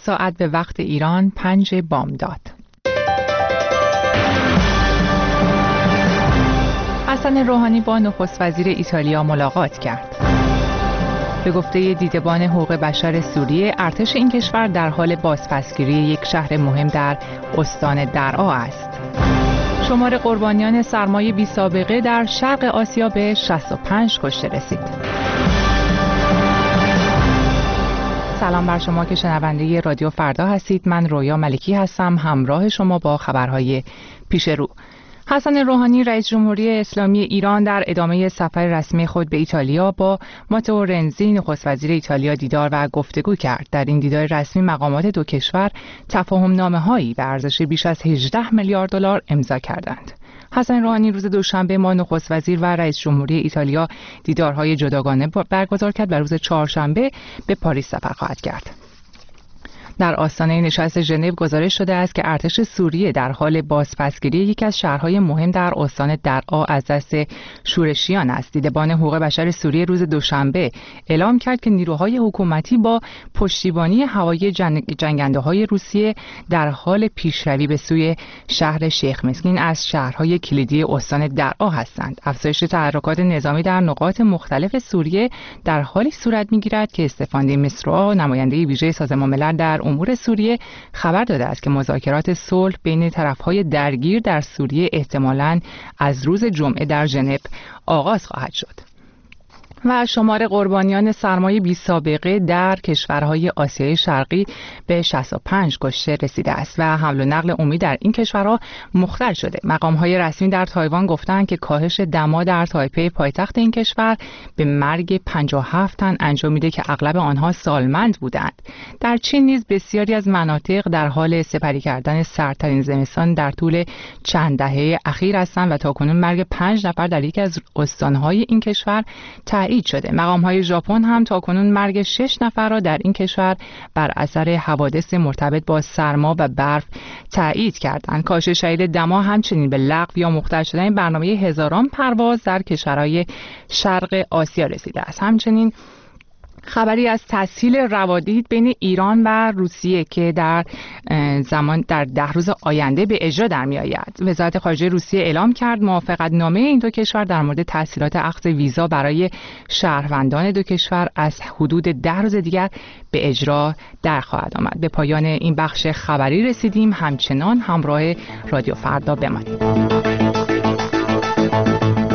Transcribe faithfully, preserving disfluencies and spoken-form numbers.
ساعت به وقت ایران پنج بامداد. حسن روحانی با نخست وزیر ایتالیا ملاقات کرد. به گفته دیدبان حقوق بشر سوریه، ارتش این کشور در حال بازپسگیری یک شهر مهم در استان درعا است. شمار قربانیان سرمای بی سابقه در شرق آسیا به شصت و پنج کشته رسید. سلام بر شما که شنونده رادیو فردا هستید. من رویا ملکی هستم، همراه شما با خبرهای پیش رو. حسن روحانی رئیس جمهوری اسلامی ایران در ادامه سفر رسمی خود به ایتالیا با ماتئو رنزی نخست وزیر ایتالیا دیدار و گفتگو کرد. در این دیدار رسمی مقامات دو کشور تفاهم نامه‌هایی به ارزش بیش از هجده میلیارد دلار امضا کردند. حسن روحانی روز دوشنبه با نخست وزیر و رئیس جمهوری ایتالیا دیدارهای جداگانه برگزار کرد و روز چهارشنبه به پاریس سفر خواهد کرد. در آستانه نشست ژنو گزارش شده است که ارتش سوریه در حال بازپسگیری یکی از شهرهای مهم در استان درعا از دست شورشیان است. دیدبان حقوق بشر سوریه روز دوشنبه اعلام کرد که نیروهای حکومتی با پشتیبانی هوایی جنگ... جنگنده‌های روسیه در حال پیشروی به سوی شهر شیخ مسکین از شهرهای کلیدی استان درعا هستند. افزایش تحرکات نظامی در نقاط مختلف سوریه در حالی صورت می‌گیرد که استفان دی میسترا، نماینده ویژه سازمان ملل در امور سوریه، خبر داده است که مذاکرات صلح بین طرف‌های درگیر در سوریه احتمالاً از روز جمعه در ژنو آغاز خواهد شد. و شمار قربانیان سرمای بی سابقه در کشورهای آسیای شرقی به شصت و پنج کشته رسیده است و حمل و نقل عمومی در این کشورها مختل شده. مقام‌های رسمی در تایوان گفتند که کاهش دما در تایپی پایتخت این کشور به مرگ پنجاه و هفت تن انجام میده که اغلب آنها سالمند بودند. در چین نیز بسیاری از مناطق در حال سپری کردن سردترین زمستان در طول چند دهه اخیر هستند و تاکنون مرگ پنج نفر در یکی از استان‌های این کشور تایید شده. مقام‌های ژاپن هم تاکنون مرگ شش نفر را در این کشور بر اثر حوادث مرتبط با سرما و برف تایید کردند. کاهش شدید دما همچنین به لغو یا مختل شدن برنامه هزاران پرواز در کشورهای شرق آسیا رسیده است. همچنین خبری از تسهیل روابط بین ایران و روسیه که در زمان در ده روز آینده به اجرا در می آید. وزارت خارجه روسیه اعلام کرد موافقت نامه این دو کشور در مورد تسهیلات اخذ ویزا برای شهروندان دو کشور از حدود ده روز دیگر به اجرا در خواهد آمد. به پایان این بخش خبری رسیدیم. همچنان همراه رادیو فردا بمانید.